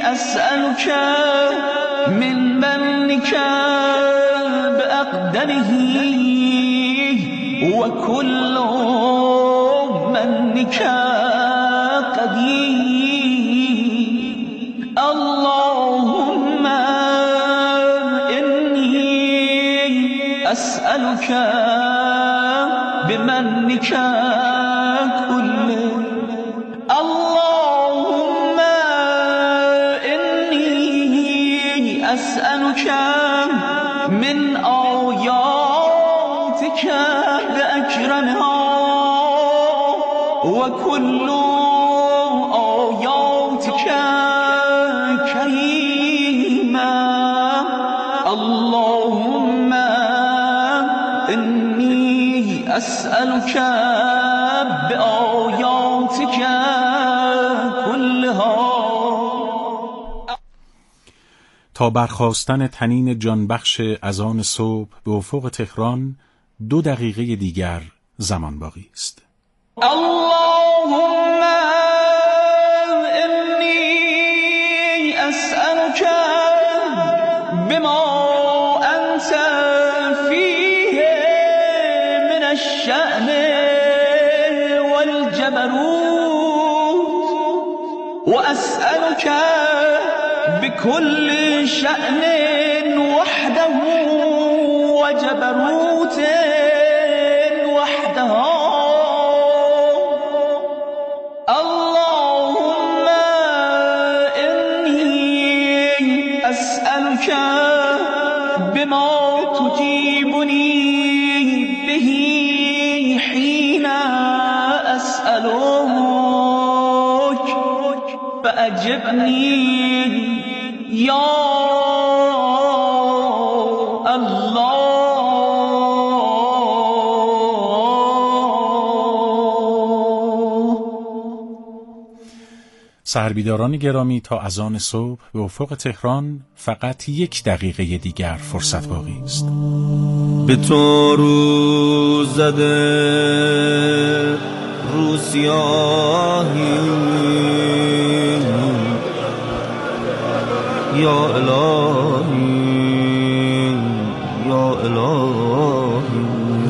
أسألك من منك بأقدره وكل منك قدير اللهم إني أسألك بمنك كله اللهم إني أسألك من آياتك بأكرمها وكل آياتك كريما اللهم إني أسألك بآياتك كلها. تا برخاستن طنین جانبخش اذان صبح به افق تهران 2 دقیقه دیگر زمان باقی است. اللهم إني أسألك بما أنت فيه من الشأن والجبروت وأسألك بكل شأن وحده وجبروت وحدها اللهم إني أسألك بما تجيبني به حين أسألك فأجبني يا الله. سربیداران گرامی، تا اذان صبح به افق تهران فقط 1 دقیقه دیگر فرصت باقی است. به تو روز زده رو سیاهی یا الهی یا الهی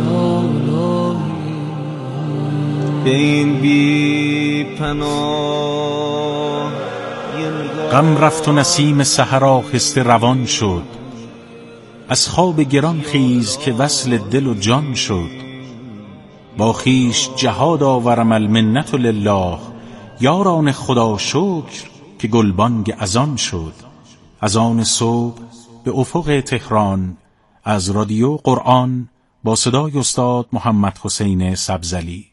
به این بی پناه غم رفت و نسیم سحر آهسته روان شد، از خواب گران خیز که وصل دل و جان شد. با خویش جهاد آورم المنت لله، یاران خدا شکر که گلبانگ اذان شد. اذان صبح به افق تهران از رادیو قرآن با صدای استاد محمد حسین سبزلی.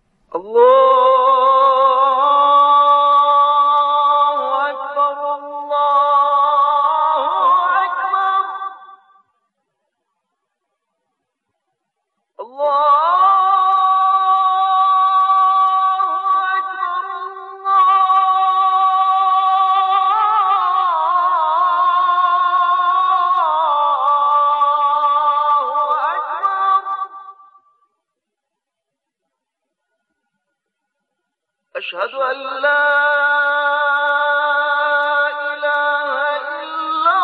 أشهد أن لا إله إلا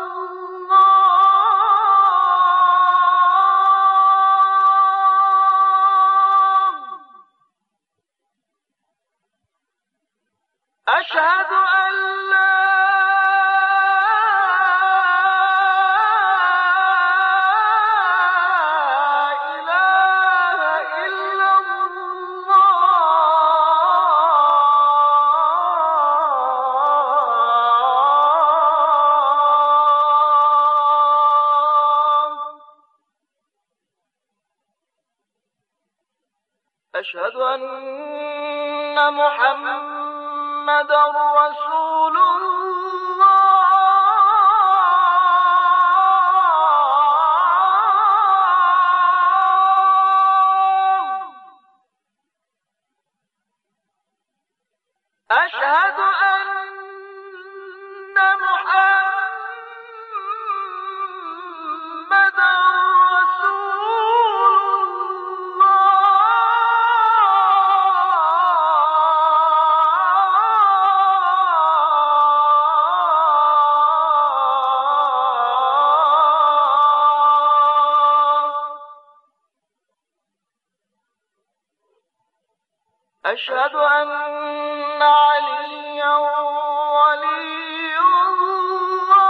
الله أشهد أن لا أشهد أن محمد رسول الله أشهد أن محمد رسول الله أشهد أن عليا ولي الله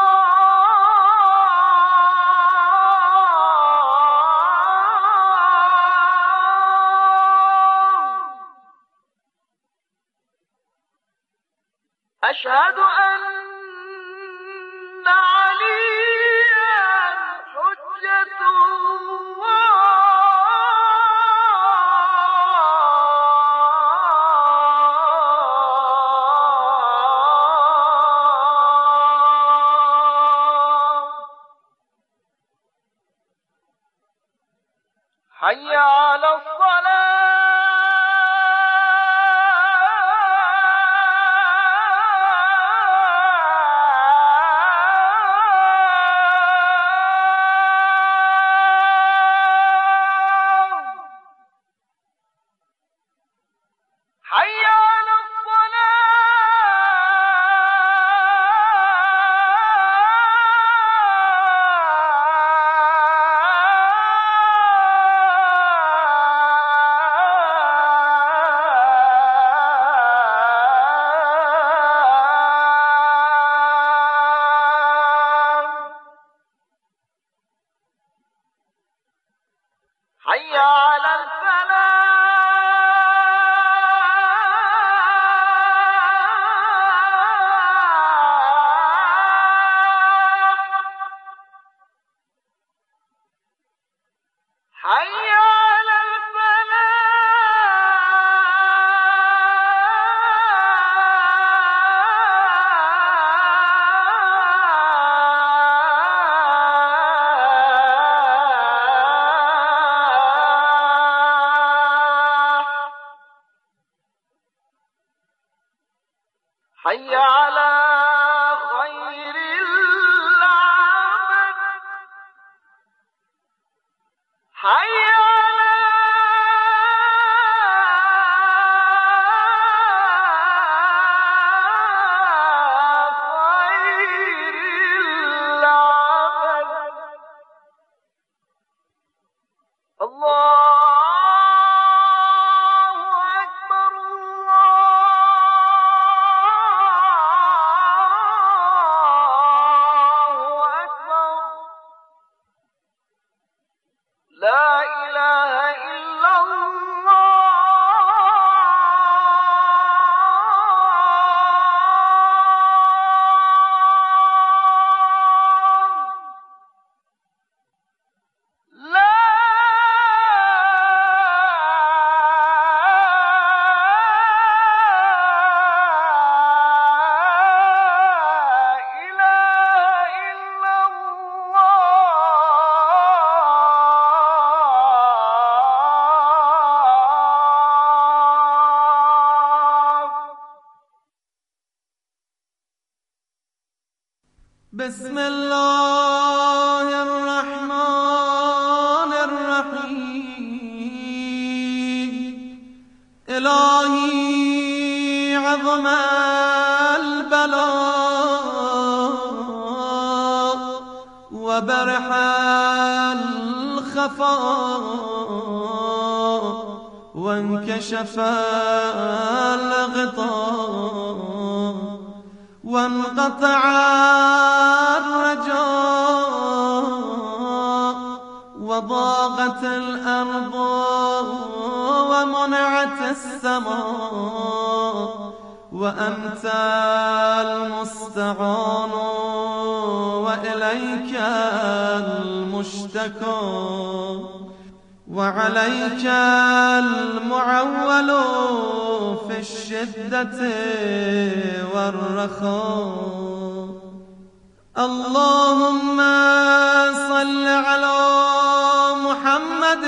أشهد أن عليا حجة حي على حي على الفلاح حي على حي على خير العمل حي على خير العمل الله لا إله إلا الله لا بسم الله الرحمن الرحيم إلهي عظم البلاء وبرح الخفاء وانكشف الغطاء وانقطع الرجاء وضاقت الأرض ومنعت السماء وأنت المستعان وإليك المشتكى وعليك المعول في الشدة والرخاء اللهم صل على محمد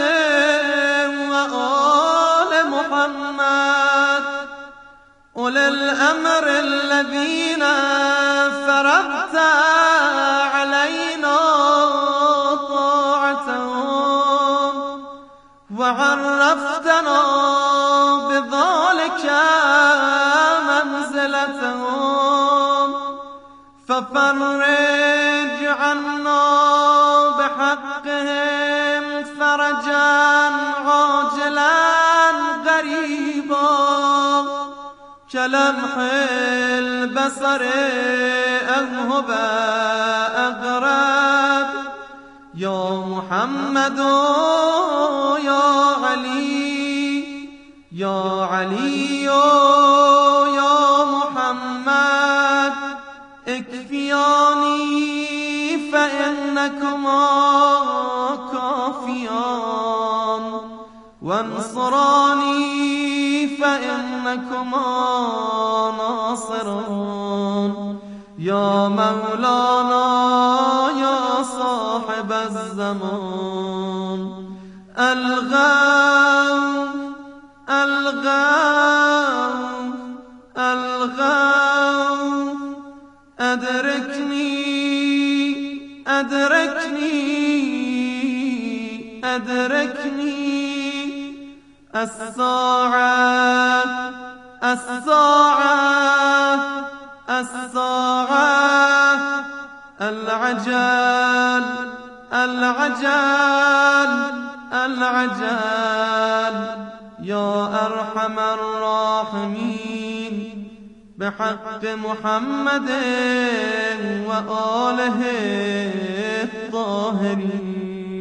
وآل محمد أولي الأمر الذين فرضت علينا طاعتهم وعرفتنا بذلك منزلتهم ففرج عنا بحقهم فرجا عاجلا غريبا كلمح البصر أذهب أغرب يا محمد يا علي يا علي يا محمد اكفياني فإنكما كافيان وانصراني فإنكما ناصرون يا مولانا يا صاحب الزمان الغوث الغوث الغوث أدركني أدركني أدركني الساعة الساعة الساعة العجل العجل العجل يا أرحم الراحمين بحق محمد وآله الطاهرين.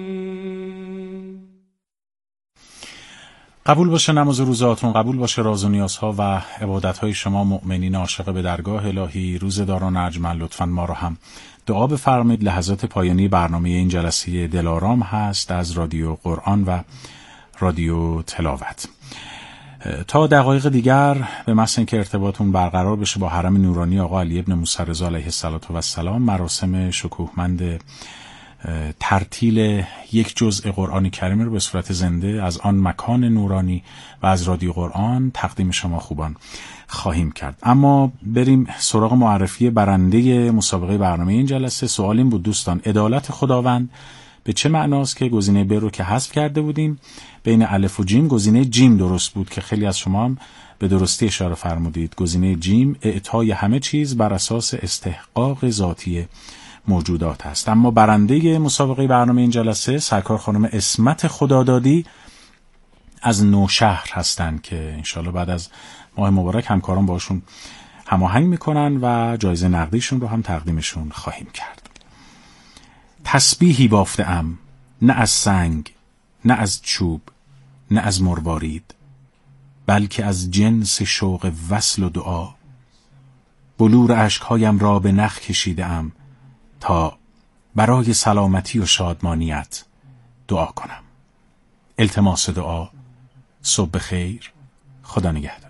قبول باشه نماز روزاتون، قبول باشه راز و نیازها و عبادتهای شما مؤمنین عاشق به درگاه الهی. روزداران ارجمند لطفاً ما رو هم دعا بفرمایید. لحظات پایانی برنامه این جلسه دلارام هست از رادیو قرآن و رادیو تلاوت. تا دقایق دیگر به محض اینکه ارتباطون برقرار بشه با حرم نورانی آقا علی ابن موسی رضا علیه السلام، مراسم شکوهمند ترتیل یک جزء قرآن کریم رو به صورت زنده از آن مکان نورانی و از رادیو قرآن تقدیم شما خوبان خواهیم کرد. اما بریم سراغ معرفی برنده مسابقه برنامه این جلسه. سوال این بود دوستان، عدالت خداوند به چه معناست؟ که گزینه ب رو که حذف کرده بودیم، بین الف و جیم گزینه جیم درست بود که خیلی از شما هم به درستی اشاره فرمودید. گزینه جیم اعطای همه چیز بر اساس استحقاق ذاتی موجودات است. اما برنده مسابقه برنامه این جلسه سرکار خانم اسمت خدادادی از نوشهر هستند که انشالله بعد از ماه مبارک همکاران باشون هماهنگ میکنن و جایزه نقدیشون رو هم تقدیمشون خواهیم کرد. تسبیحی بافته‌ام، نه از سنگ، نه از چوب، نه از مروارید، بلکه از جنس شوق وصل و دعا. بلور اشکهایم را به نخ کشیده‌ام تا برای سلامتی و شادمانیت دعا کنم. التماس دعا. صبح خیر. خدا نگهدار.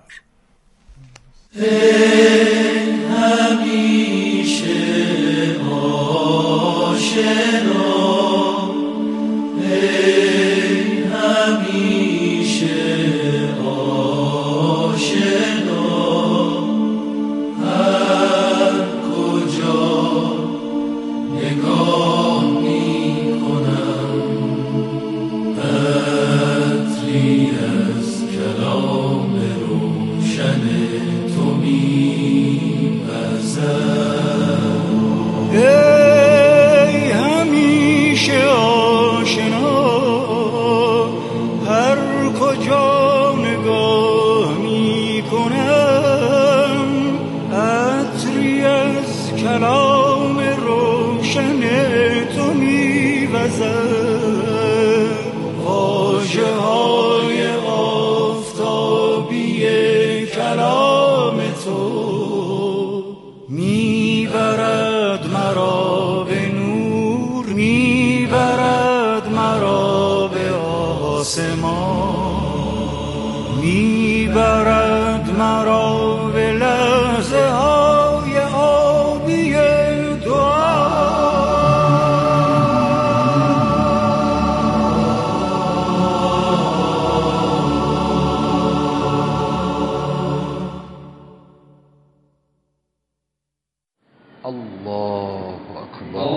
همیشه آشنا، همیشه آشنا، هر کجا نگاه می کنم عطری از کلام روشن تو می وزد. ای همیشه آشنا، هر کجا نگاه می کنم عطری از کلام روشن تو می وزد. واژه های آفتابی کلام تو میبرد مرا به نور، میبرد مرا به آسمان، میبرد مرا به لحظه های آبی دعا. الله أكبر.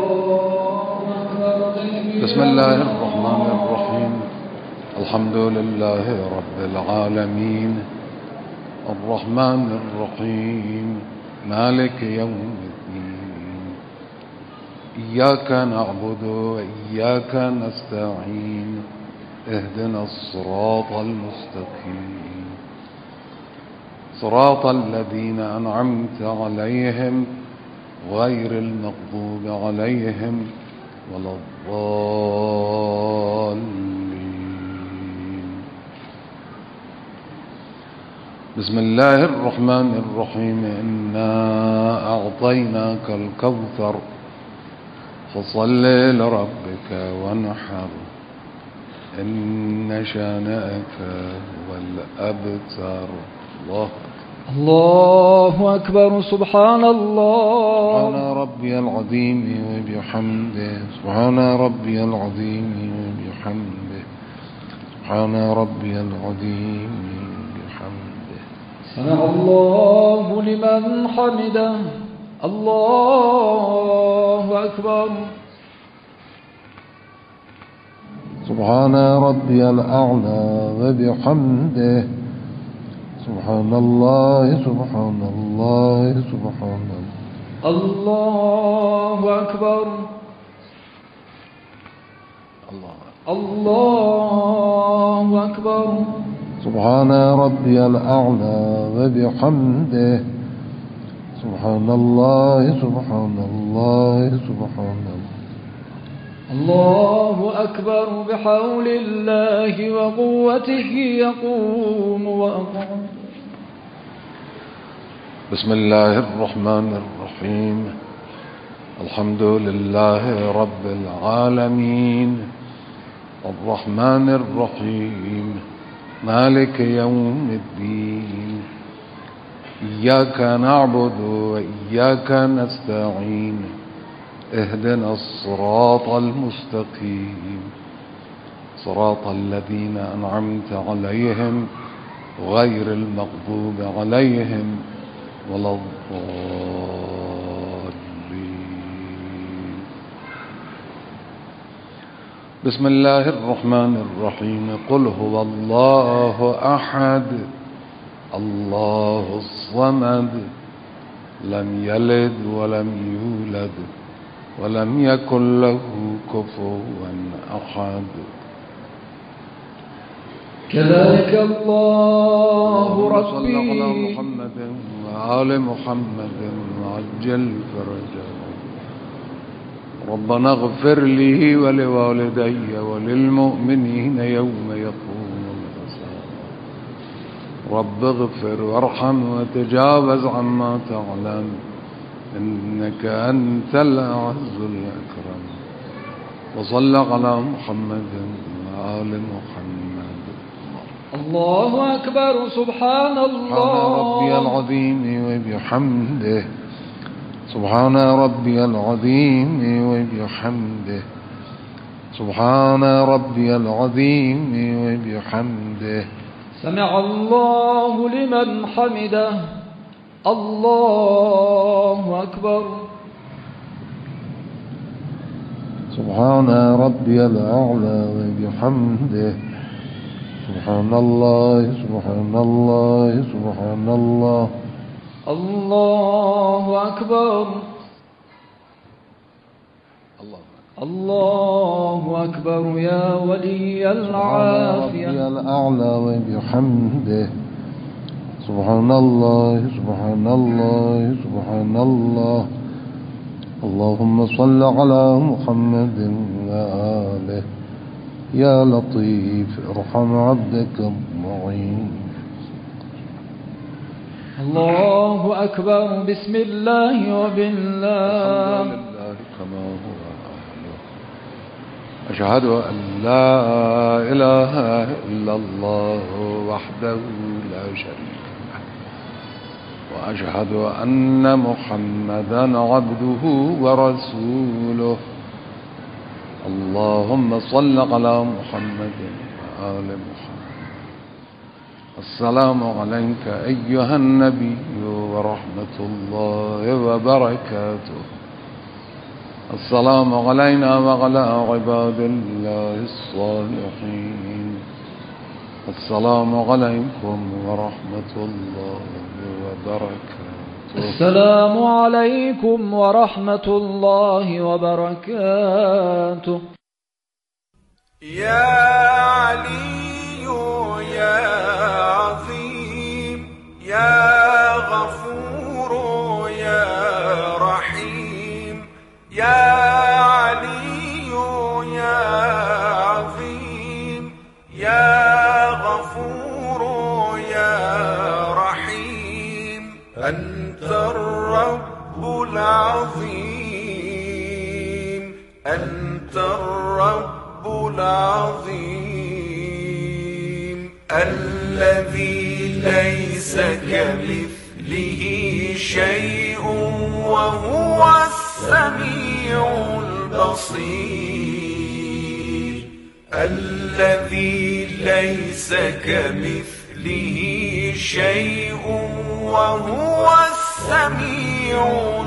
بسم الله الرحمن الرحيم. الحمد لله رب العالمين الرحمن الرحيم مالك يوم الدين إياك نعبد وإياك نستعين اهدنا الصراط المستقيم صراط الذين أنعمت عليهم غير المغضوب عليهم ولا الضالين. بسم الله الرحمن الرحيم. إنا أعطيناك الكوثر فصل لربك وانحر إن شانئك هو الأبتر. الله أكبر. سبحان الله. سبحان ربي العظيم وبحمده. سبحان ربي العظيم وبحمده. سبحان ربي العظيم وبحمده. سمع الله لمن حمده. الله أكبر. سبحان ربي الأعلى وبحمده. سبحان الله سبحان الله سبحان الله. الله أكبر. الله أكبر. سبحان ربي الأعلى وبحمده. سبحان الله سبحان الله سبحان الله. الله أكبر. بحول الله وقوته يقوم وأقوم. بسم الله الرحمن الرحيم. الحمد لله رب العالمين الرحمن الرحيم مالك يوم الدين. إياك نعبد وإياك نستعين. اهدنا الصراط المستقيم صراط الذين أنعمت عليهم غير المغضوب عليهم ولا الضالين. بسم الله الرحمن الرحيم. قل هو الله أحد الله الصمد لم يلد ولم يولد ولم يكن له كفوا أحد. كذلك الله ربي. صلى على محمد وآل محمد وعجل فرجه. ربنا اغفر لي ولوالدي وللمؤمنين يوم يقوم الحساب. رب اغفر وارحم وتجاوز عما تعلم إنك أنت الأعز الأكرم. وصلى على محمد وآل محمد. الله أكبر. سبحان الله. سبحان ربي العظيم وبحمده. سبحان ربي العظيم وبحمده. سبحان ربي العظيم وبحمده. سمع الله لمن حمده. الله أكبر. سبحان ربي الأعلى وبحمده. سبحان الله سبحان الله سبحان الله. الله أكبر. الله أكبر. يا ولي العافية. سبحان ربي الأعلى وبحمده. سبحان الله سبحان الله سبحان الله. اللهم صل على محمد وآله. يا لطيف ارحم عبدك الضعيف. الله أكبر. بسم الله وبالله. كما هو أهله. أشهد أن لا إله إلا الله وحده لا شريك له. وأشهد أن محمدا عبده ورسوله. اللهم صل على محمد وآل محمد. السلام عليك أيها النبي ورحمة الله وبركاته. السلام علينا وعلى عباد الله الصالحين. السلام عليكم ورحمة الله وبركاته. السلام عليكم ورحمة الله وبركاته. يا علي يا عظيم يا غفور يا رحيم يا علي يا عظيم يا غفور يا رحيم أنت الرب العظيم أنت الرب العظيم الذي ليس كمثله شيء وهو السميع البصير الذي ليس كمثله شيء وهو السميع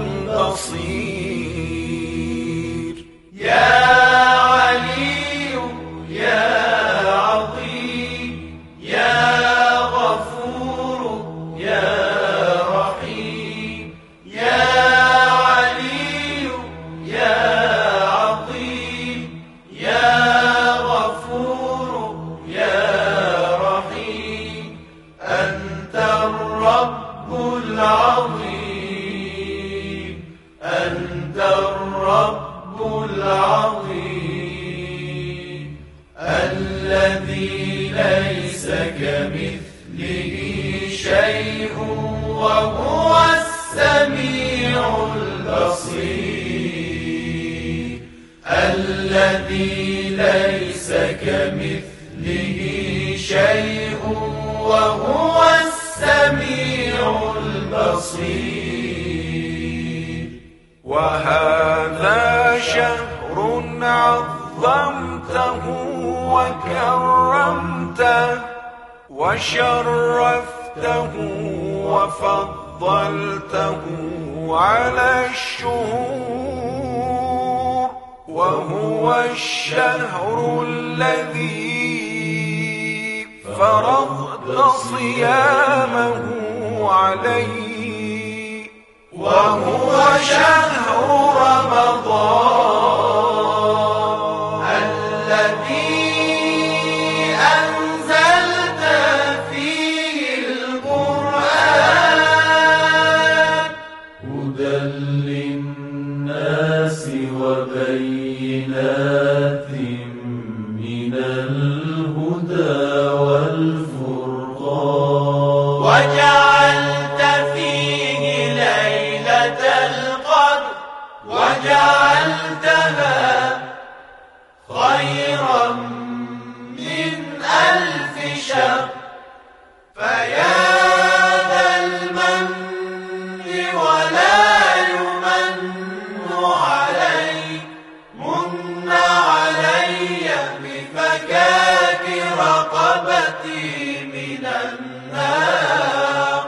البصير يا علي يا عظيم يا غفور يا رحيم يا علي يا عظيم يا غفور يا رحيم أنت الرب العظيم أنت الرب العظيم الذي ليس كمثله شيء وهو السميع البصير الذي ليس كمثله شيء وهو السميع البصير وهذا شهر عظمته وكرمته وشرفته وفضلته على الشهور وهو الشهر الذي فرضت صيامه عليه وهو شهر رمضان الذي أنزلت فيه القرآن هدى للناس وبينات من الهدى والفرقان وجعلت فيه ليلة القدر وجعلتها خيرا من 1000 شهر فيا ذا المن ولا يمن علي من علي بفكاك رقبتي من النار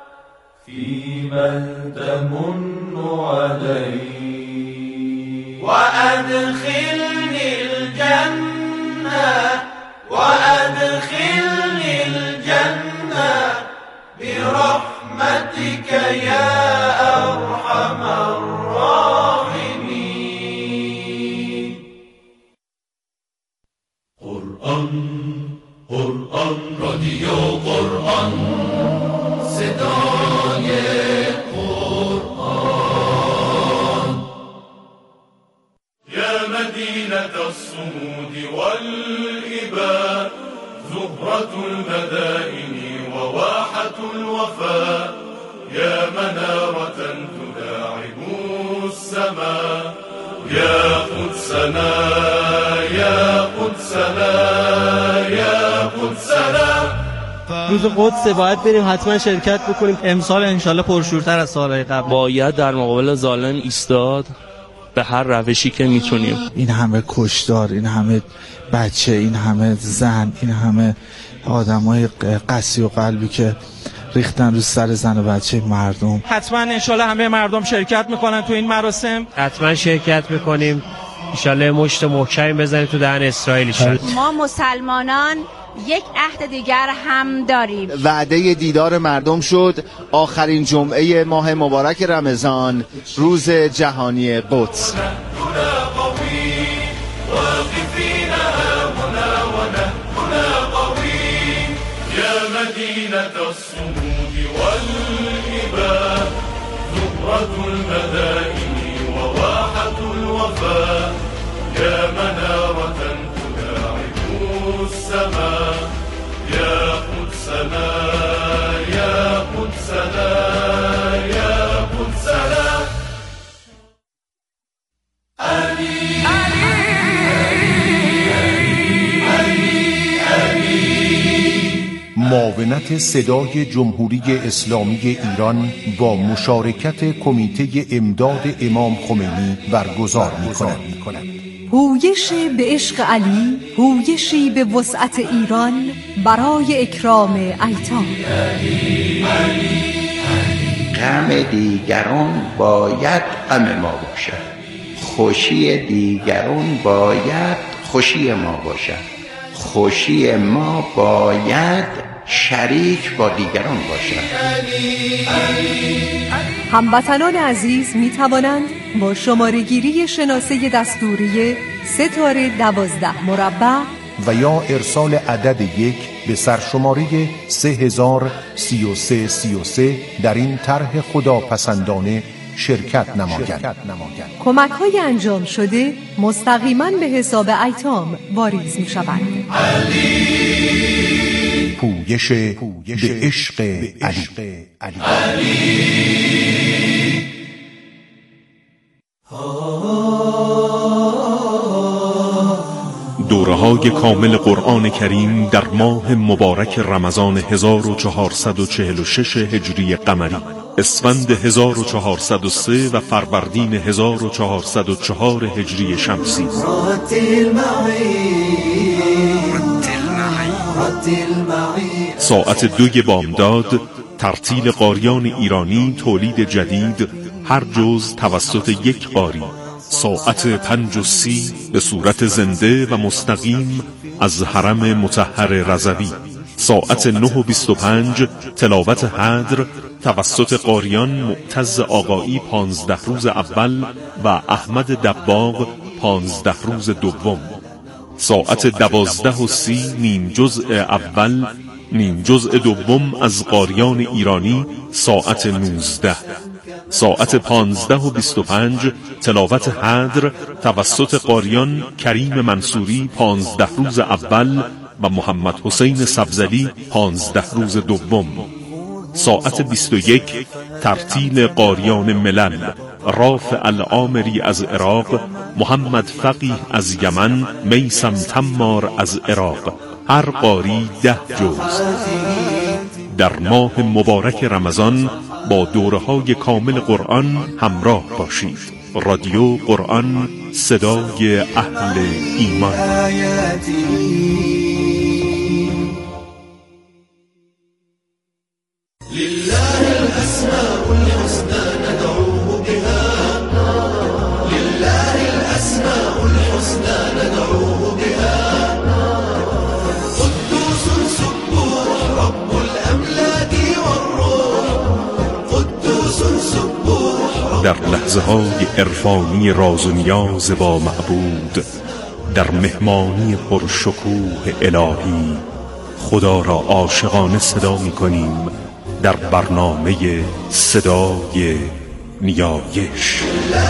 فيمن تمن علي وأدخلني الجنة وأدخلني الجنة برحمتك يا أرحم الراحمين قرآن قرآن راديو قرآن صدای قرآن يا مدينة الصمود والإباء زهرة المدائن وواحة الوفاء يا منارة تداعب السماء يا قدسنا يا قدسنا يا قدسنا روز قدس باید بریم حتما شرکت بکنیم. امسال انشالله پرشورتر از سالهای قبل. باید در مقابل ظالم ایستاد به هر روشی که میتونیم. این همه کشتار، این همه بچه، این همه زن، این همه آدمای قسی و قلبی که ریختن رو سر زن و بچه مردم. حتما انشالله همه مردم شرکت میکنن تو این مراسم. حتما شرکت میکنیم. انشالله مشت محکمی بزنیم تو دهن اسرائیل. ما مسلمانان یک عهد دیگر هم داریم. وعده دیدار مردم شد. آخرین جمعه ماه مبارک رمضان، روز جهانی قدس. مدينة الصمود زهرة المدائن وواحة الوفاء يا منارة تداعب السماء يا قدسنا يا قدسنا يا قدسنا معاونت صدای جمهوری اسلامی ایران با مشارکت کمیته امداد امام خمینی برگزار می‌کند. پویش به عشق علی، پویشی به وسعت ایران برای اکرام ایتام. غم دیگران باید غم ما باشد، خوشی دیگران باید خوشی ما باشد، خوشی ما باید شریک با دیگران باشد. هموطنان عزیز می توانند با شماره گیری شناسه دستوری 3-12 مربع و یا ارسال عدد 1 به سرشماره 303333 در این طرح خداپسندانه شرکت نمایند. کمک های انجام شده مستقیما به حساب ایتام واریز می شوند. پویش به عشق علی. دوره‌های کامل قرآن کریم در ماه مبارک رمضان 1446 هجری قمری، اسفند 1403 و فروردین 1404 هجری شمسی. ساعت 2 بامداد ترتیل قاریان ایرانی تولید جدید، هر جز توسط یک قاری. ساعت 5:30 به صورت زنده و مستقیم از حرم مطهر رضوی. ساعت 9:25 تلاوت حدر توسط قاریان معتز آقایی 15 روز اول و احمد دباغ 15 روز دوم. ساعت 12:30 نیم جزء اول نیم جزء دوم از قاریان ایرانی ساعت 19. ساعت 15:25 تلاوت حدر توسط قاریان کریم منصوری 15 روز اول و محمد حسین سبزلی 15 روز دوم. ساعت 21 ترتیل قاریان ملل، رافع العامری از عراق، محمد فقیه از یمن، میثم تمار از عراق، هر قاری 10 جز. در ماه مبارک رمضان با دوره‌های کامل قرآن همراه باشید. رادیو قرآن، صدای اهل ایمان. لله الأسماء الحسنى ندعوه بها، لله الأسماء الحسنى ندعوه بها، قدوس سبوح رب الأملاك والروح، قدوس سبوح. در لحظه های عرفانی راز و نیاز با معبود، در مهمانی پرشکوه الهی، خدا را عاشقانه صدا می کنیم در برنامه صدای نیایش.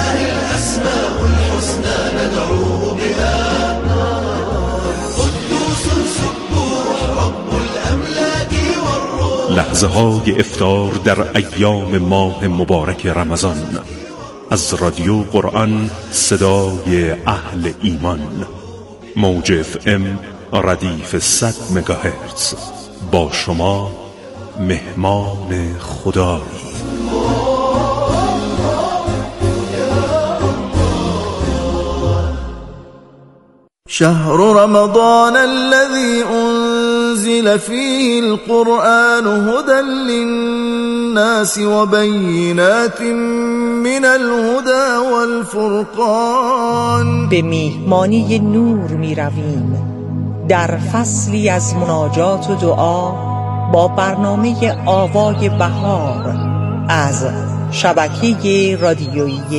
لحظه های افطار در ایام ماه مبارک رمضان از رادیو قرآن، صدای اهل ایمان. موج FM ردیف 100 مگاهرتز. با شما مهمان خدایی. شهر رمضان الذي أنزل فيه القرآن هدى للناس وبينات من الهدى والفرقان. به میهمانی نور می رویم در فصلی از مناجات و دعا با برنامه آوای بهار از شبکه رادیویی